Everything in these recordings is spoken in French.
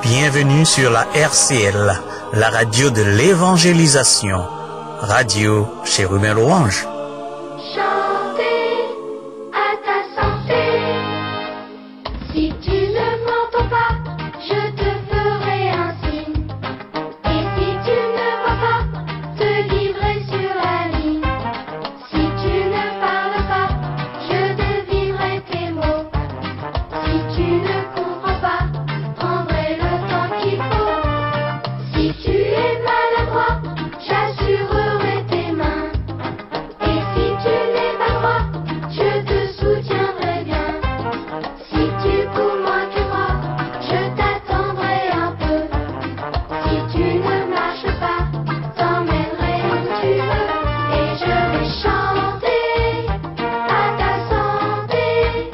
Bienvenue sur la RCL, la radio de l'évangélisation. Radio Chérubin Louange. Chantez à ta santé. Si tu ne m'entends pas, je te ferai un signe. Et si tu ne vois pas, te livrer sur la ligne. Si tu ne parles pas, je devinerai tes mots. Si tu ne comprends pas, prendrai le temps qu'il faut. Si tu es maladroit, j'assurerai tes mains. Et si tu n'es pas droit, je te soutiendrai bien. Si tu cours moins que moi, je t'attendrai un peu. Si tu ne marches pas, t'emmènerai où tu veux. Et je vais chanter à ta santé.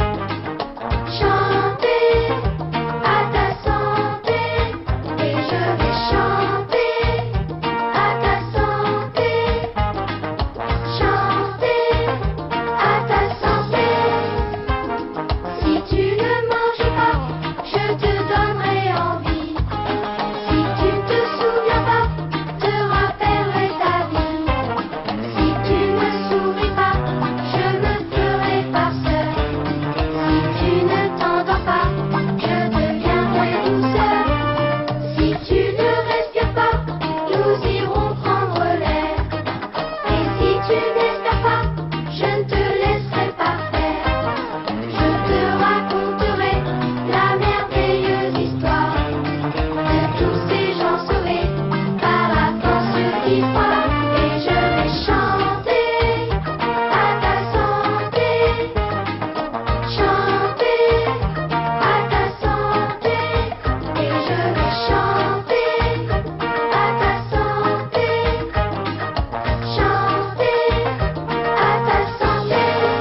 Chanter à ta santé. Et je vais chanter à ta santé. Chanter à ta santé. Si tu ne manges pas, je te donnerai envie. Si tu ne te souviens pas, te rappellerai ta vie. Si tu ne souris pas, je me ferai farceur. Si tu ne t'endors pas, je deviendrai douceur. Si tu ne respires pas, nous irons prendre l'air. Et si tu n'espères pas, je ne te laisserai pas faire. Je te raconterai la merveilleuse histoire de tous ces gens sauvés par la force qui croit. Et je vais chanter à ta santé. Chanter à ta santé. Et je vais chanter à ta santé. Chanter à ta santé.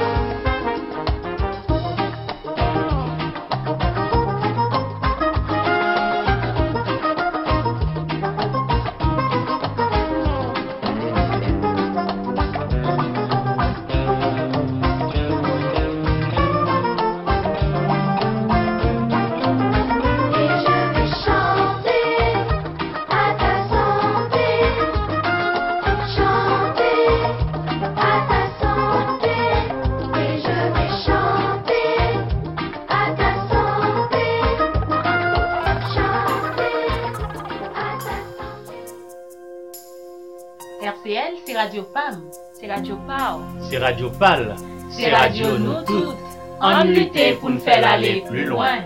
Et je vais chanter à ta santé. Chanter à ta santé. Et je vais chanter à ta santé. Chanter à ta santé. RCL, c'est Radio PAM, c'est Radio PAO, C'est Radio PAL. c'est Radio Nous Toutes. En lutter pour nous faire aller plus loin.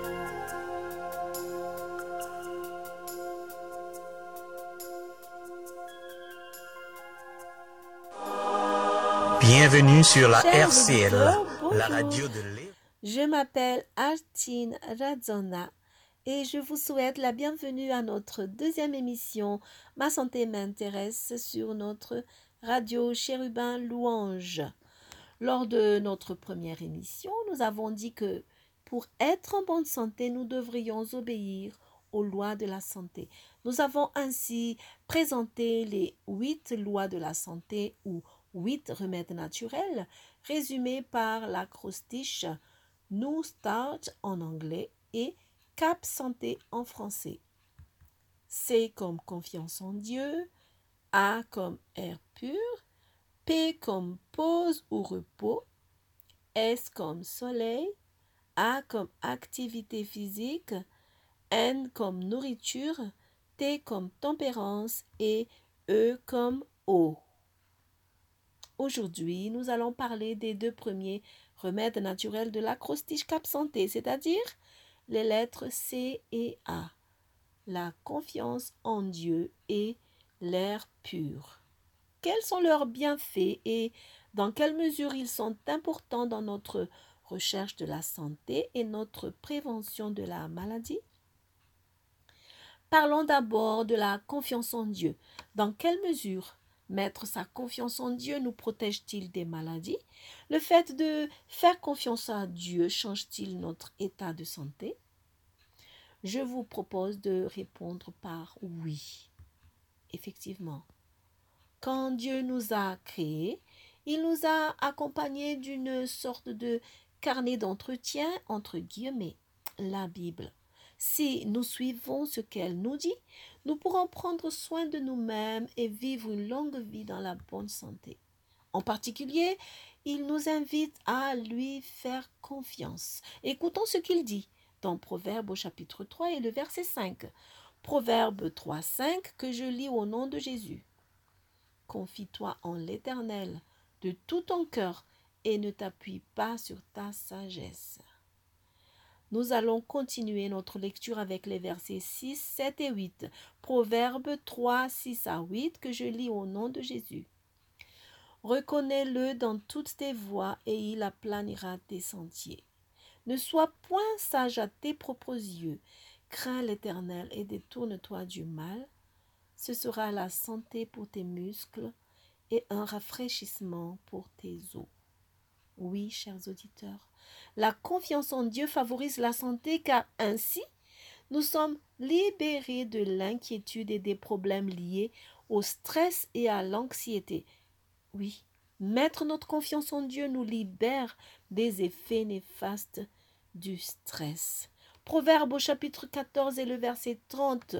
Bienvenue sur la Chers RCL, auditeurs, la bonjour. radio de l'évangélisation. Je m'appelle Artine Radzona et je vous souhaite la bienvenue à notre deuxième émission Ma santé m'intéresse sur notre radio Chérubin Louange. Lors de notre première émission, nous avons dit que pour être en bonne santé, nous devrions obéir aux lois de la santé. Nous avons ainsi présenté les 8 lois de la santé ou 8 remèdes naturels résumés par l'acrostiche New Start en anglais et Cap Santé en français. C comme confiance en Dieu, A comme air pur, P comme pause ou repos, S comme soleil, A comme activité physique, N comme nourriture, T comme tempérance et E comme eau. Aujourd'hui, nous allons parler des 2 premiers remèdes naturels de l'acrostiche Cap Santé, c'est-à-dire les lettres C et A, la confiance en Dieu et l'air pur. Quels sont leurs bienfaits et dans quelle mesure ils sont importants dans notre recherche de la santé et notre prévention de la maladie? Parlons d'abord de la confiance en Dieu. Dans quelle mesure mettre sa confiance en Dieu nous protège-t-il des maladies? Le fait de faire confiance à Dieu change-t-il notre état de santé? Je vous propose de répondre par oui. Effectivement. Quand Dieu nous a créés, il nous a accompagnés d'une sorte de carnet d'entretien, entre guillemets, la Bible. Si nous suivons ce qu'elle nous dit, nous pourrons prendre soin de nous-mêmes et vivre une longue vie dans la bonne santé. En particulier, il nous invite à lui faire confiance. Écoutons ce qu'il dit dans Proverbe au chapitre 3 et le verset 5. Proverbe 3, 5 que je lis au nom de Jésus. Confie-toi en l'Éternel de tout ton cœur et ne t'appuie pas sur ta sagesse. Nous allons continuer notre lecture avec les versets 6, 7 et 8. Proverbe 3, 6 à 8 que je lis au nom de Jésus. Reconnais-le dans toutes tes voies et il aplanira tes sentiers. Ne sois point sage à tes propres yeux. Crains l'Éternel et détourne-toi du mal. Ce sera la santé pour tes muscles et un rafraîchissement pour tes os. Oui, chers auditeurs, la confiance en Dieu favorise la santé car ainsi, nous sommes libérés de l'inquiétude et des problèmes liés au stress et à l'anxiété. Oui, mettre notre confiance en Dieu nous libère des effets néfastes du stress. Proverbe au chapitre 14 et le verset 30.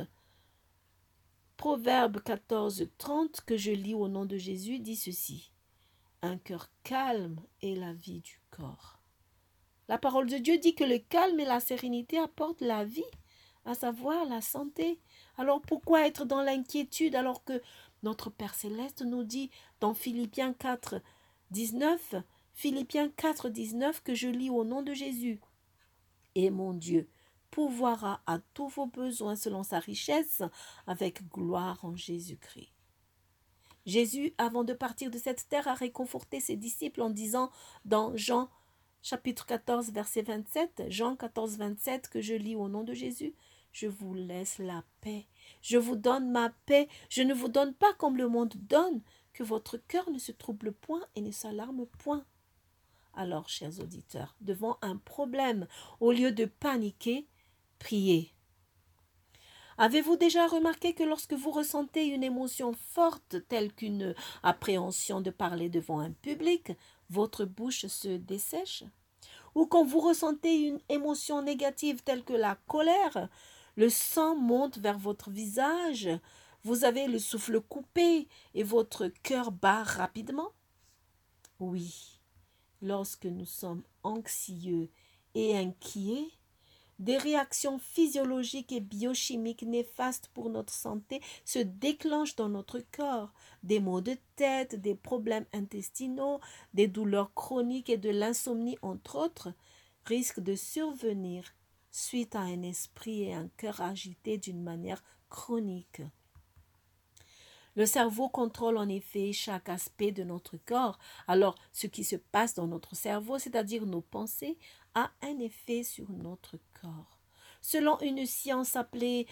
Proverbe 14, 30 que je lis au nom de Jésus dit ceci. Un cœur calme est la vie du corps. La parole de Dieu dit que le calme et la sérénité apportent la vie, à savoir la santé. Alors pourquoi être dans l'inquiétude alors que notre Père Céleste nous dit dans Philippiens 4, 19, Philippiens 4, 19 que je lis au nom de Jésus. Et mon Dieu pourvoira à tous vos besoins selon sa richesse avec gloire en Jésus-Christ. Jésus, avant de partir de cette terre, a réconforté ses disciples en disant dans Jean chapitre 14, verset 27, Jean 14, 27, que je lis au nom de Jésus, « Je vous laisse la paix, je vous donne ma paix, je ne vous donne pas comme le monde donne, que votre cœur ne se trouble point et ne s'alarme point. » Alors, chers auditeurs, devant un problème, au lieu de paniquer, priez. Avez-vous déjà remarqué que lorsque vous ressentez une émotion forte telle qu'une appréhension de parler devant un public, votre bouche se dessèche? Ou quand vous ressentez une émotion négative telle que la colère, le sang monte vers votre visage, vous avez le souffle coupé et votre cœur bat rapidement? Oui, lorsque nous sommes anxieux et inquiets, des réactions physiologiques et biochimiques néfastes pour notre santé se déclenchent dans notre corps. Des maux de tête, des problèmes intestinaux, des douleurs chroniques et de l'insomnie, entre autres, risquent de survenir suite à un esprit et un cœur agités d'une manière chronique. Le cerveau contrôle en effet chaque aspect de notre corps. Alors, ce qui se passe dans notre cerveau, c'est-à-dire nos pensées, a un effet sur notre corps. Selon une science appelée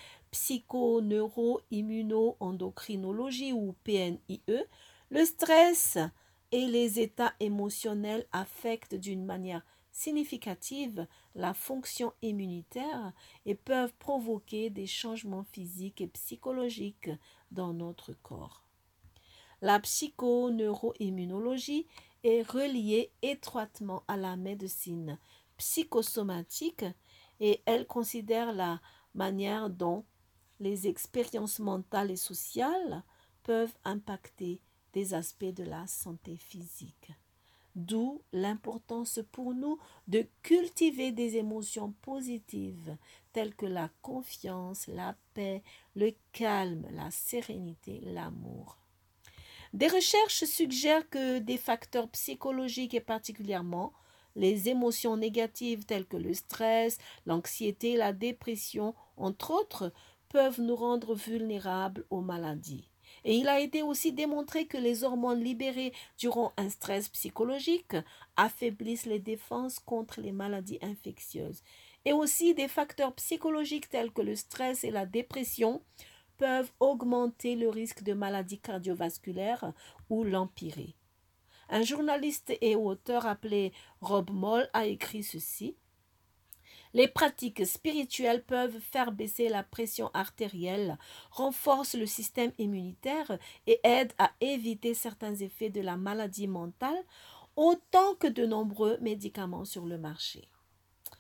psychoneuroimmuno-endocrinologie ou PNIE, le stress et les états émotionnels affectent d'une manière significative la fonction immunitaire et peuvent provoquer des changements physiques et psychologiques dans notre corps. La psychoneuroimmunologie est reliée étroitement à la médecine psychosomatique et elle considère la manière dont les expériences mentales et sociales peuvent impacter des aspects de la santé physique. D'où l'importance pour nous de cultiver des émotions positives telles que la confiance, la paix, le calme, la sérénité, l'amour. Des recherches suggèrent que des facteurs psychologiques et particulièrement les émotions négatives telles que le stress, l'anxiété, la dépression, entre autres, peuvent nous rendre vulnérables aux maladies. Et il a été aussi démontré que les hormones libérées durant un stress psychologique affaiblissent les défenses contre les maladies infectieuses. Et aussi des facteurs psychologiques tels que le stress et la dépression peuvent augmenter le risque de maladies cardiovasculaires ou l'empirer. Un journaliste et auteur appelé Rob Moll a écrit ceci. Les pratiques spirituelles peuvent faire baisser la pression artérielle, renforcent le système immunitaire et aident à éviter certains effets de la maladie mentale, autant que de nombreux médicaments sur le marché.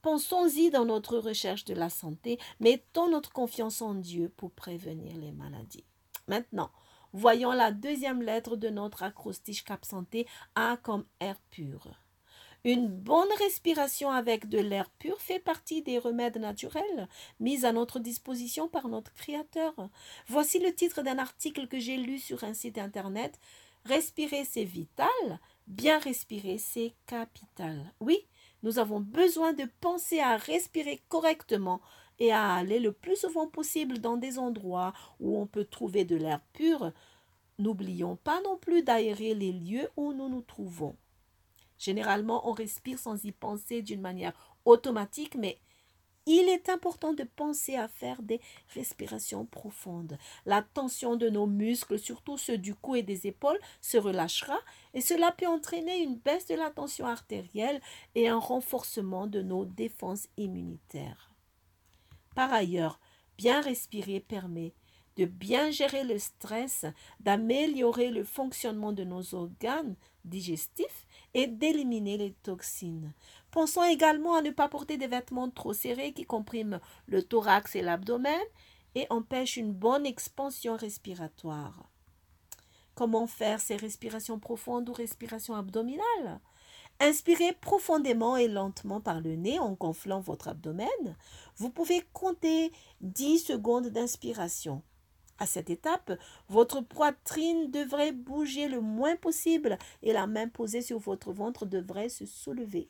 Pensons-y dans notre recherche de la santé. Mettons notre confiance en Dieu pour prévenir les maladies. Maintenant, voyons la deuxième lettre de notre acrostiche Cap Santé, A comme air pur. Une bonne respiration avec de l'air pur fait partie des remèdes naturels mis à notre disposition par notre Créateur. Voici le titre d'un article que j'ai lu sur un site internet. Respirer, c'est vital. Bien respirer, c'est capital. Oui, nous avons besoin de penser à respirer correctement et à aller le plus souvent possible dans des endroits où on peut trouver de l'air pur. N'oublions pas non plus d'aérer les lieux où nous nous trouvons. Généralement, on respire sans y penser d'une manière automatique, mais il est important de penser à faire des respirations profondes. La tension de nos muscles, surtout ceux du cou et des épaules, se relâchera et cela peut entraîner une baisse de la tension artérielle et un renforcement de nos défenses immunitaires. Par ailleurs, bien respirer permet de bien gérer le stress, d'améliorer le fonctionnement de nos organes digestifs et d'éliminer les toxines. Pensons également à ne pas porter des vêtements trop serrés qui compriment le thorax et l'abdomen et empêchent une bonne expansion respiratoire. Comment faire ces respirations profondes ou respirations abdominales? Inspirez profondément et lentement par le nez en gonflant votre abdomen. Vous pouvez compter 10 secondes d'inspiration. À cette étape, votre poitrine devrait bouger le moins possible et la main posée sur votre ventre devrait se soulever.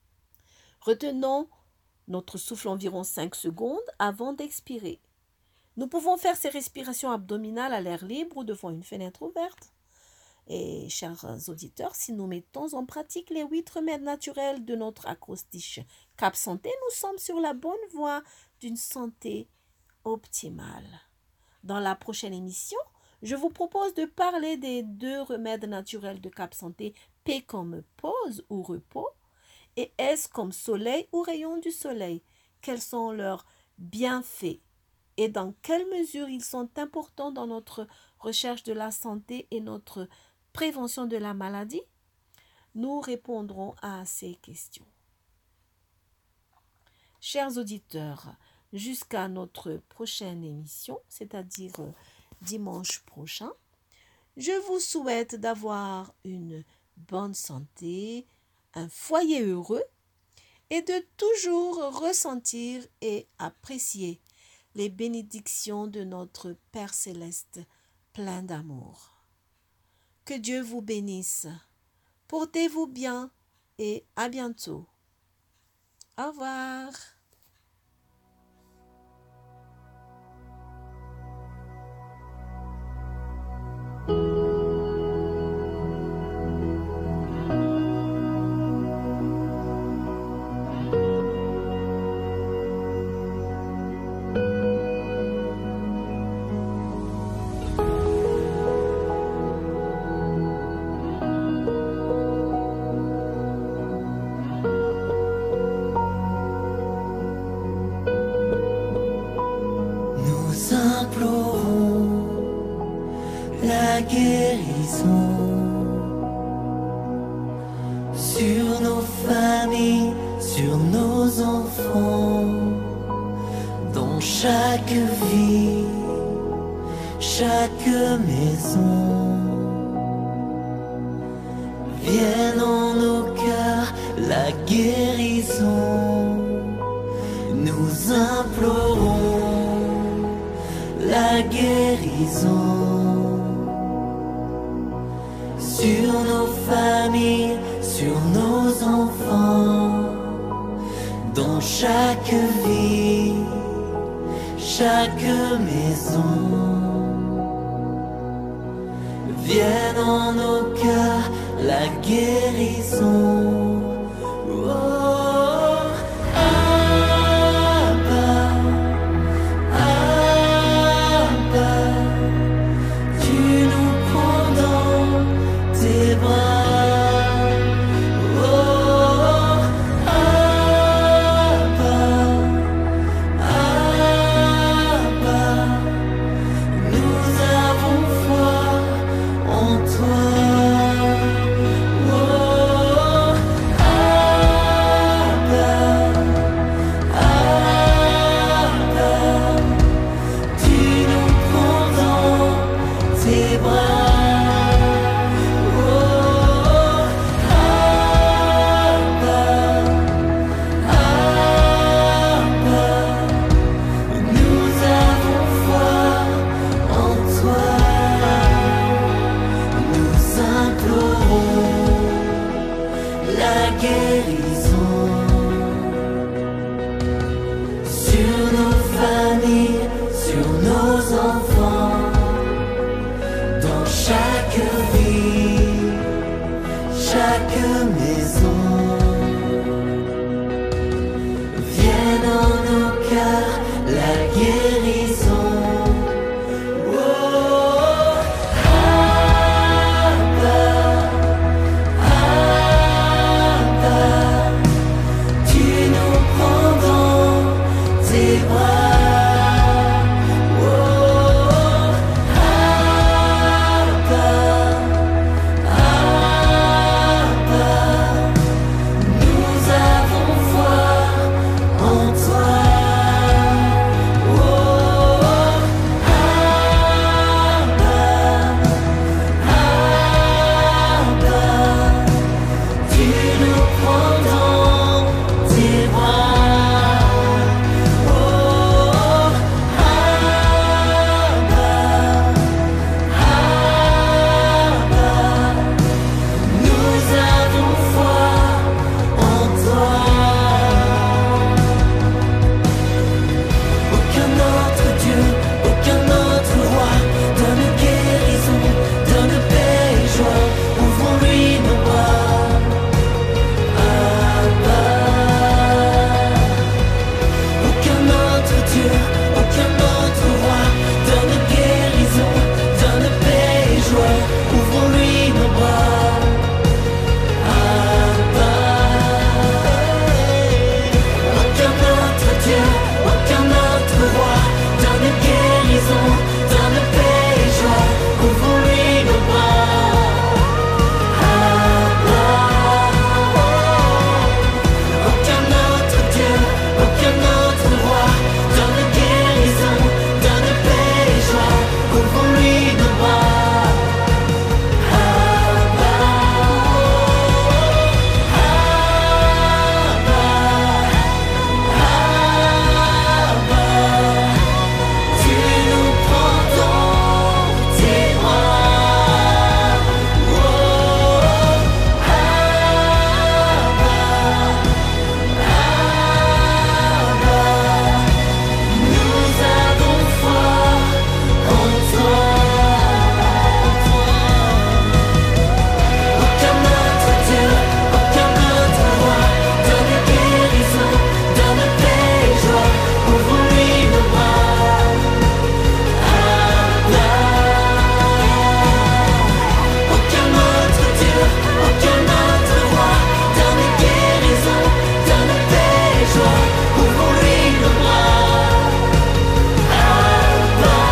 Retenons notre souffle environ 5 secondes avant d'expirer. Nous pouvons faire ces respirations abdominales à l'air libre ou devant une fenêtre ouverte. Et chers auditeurs, si nous mettons en pratique les 8 remèdes naturels de notre acrostiche Cap Santé, nous sommes sur la bonne voie d'une santé optimale. Dans la prochaine émission, je vous propose de parler des 2 remèdes naturels de Cap Santé, P comme pause ou repos, et S comme soleil ou rayon du soleil. Quels sont leurs bienfaits et dans quelle mesure ils sont importants dans notre recherche de la santé et notre prévention de la maladie? Nous répondrons à ces questions. Chers auditeurs, jusqu'à notre prochaine émission, c'est-à-dire dimanche prochain, je vous souhaite d'avoir une bonne santé, un foyer heureux et de toujours ressentir et apprécier les bénédictions de notre Père Céleste plein d'amour. Que Dieu vous bénisse. Portez-vous bien et à bientôt. Au revoir. La guérison sur nos familles, sur nos enfants, dans chaque vie, chaque maison. Vienne en nos cœurs la guérison, nous implorons la guérison. Sur nos familles, sur nos enfants, dans chaque vie, chaque maison. Vienne en nos cœurs la guérison. Oh, Abba, Abba, tu nous prends dans tes bras. Oh, Abba, Abba, nous avons foi en toi. Oh, Abba, tes bras. Oh, Abba, Abba, nous avons foi en toi. Oh, Abba, Abba, tu nous prends dans tes bras. Oh, Abba, Abba, nous avons foi en toi. Aucun autre Dieu, aucun autre roi donne guérison, donne paix et joie. Ouvrons-lui nos bras. Abba. Aucun autre Dieu, aucun autre roi donne guérison, donne paix et joie. Ouvrons-lui nos bras. Abba. Aucun autre Dieu, aucun autre roi donne guérison, donne paix et joie. Ouvrons-lui nos bras. Abba. Aucun autre Dieu, aucun autre roi donne guérison, donne paix et joie. Ouvrons-lui nos bras. Abba. Abba, tu nous prends dans tes bras. Oh, Abba, Abba, nous avons foi en toi. Aucun autre Dieu, aucun autre roi donne guérison, donne paix et joie. Ouvrons-lui nos bras. Abba. Aucun autre Dieu, aucun autre roi donne guérison, donne paix et joie. Ouvrons-lui nos bras. Abba.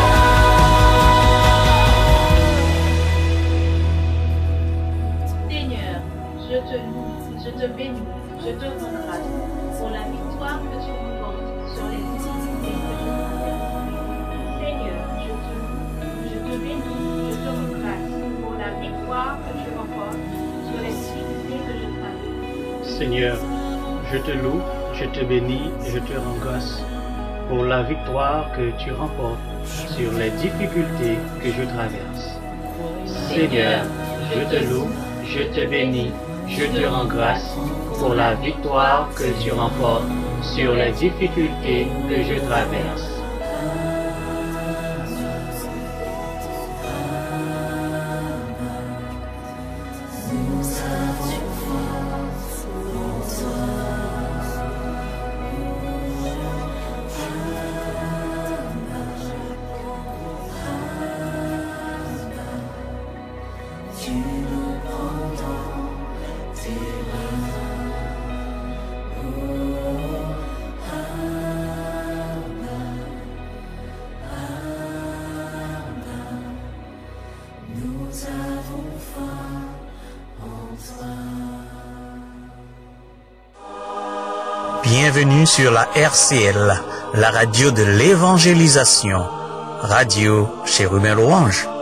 Seigneur, je te loue, je te bénis, je te rends grâce pour la victoire que tu remportes sur les difficultés que je traverse. Seigneur, je te loue, je te bénis, je te rends grâce pour la victoire que tu remportes sur les difficultés que je traverse. Seigneur, je te loue, je te bénis et je te rends grâce pour la victoire que tu remportes sur les difficultés que je traverse. Seigneur, je te loue, je te bénis, je te rends grâce pour la victoire que tu remportes sur les difficultés que je traverse. Tu nous prends dans tes bras. Oh, Abba, Abba, nous avons foi en toi. Bienvenue sur la RCL, la radio de l'évangélisation. Radio Chérubin Louange.